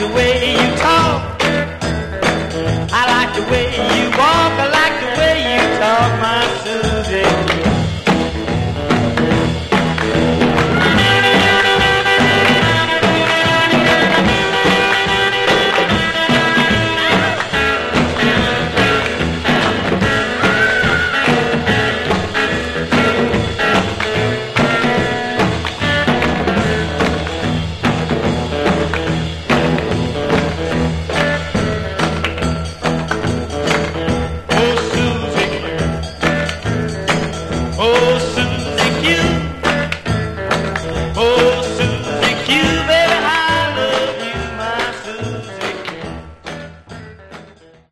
the way you talk. I like the way you walk. I like the way you talk, my Susie. Oh,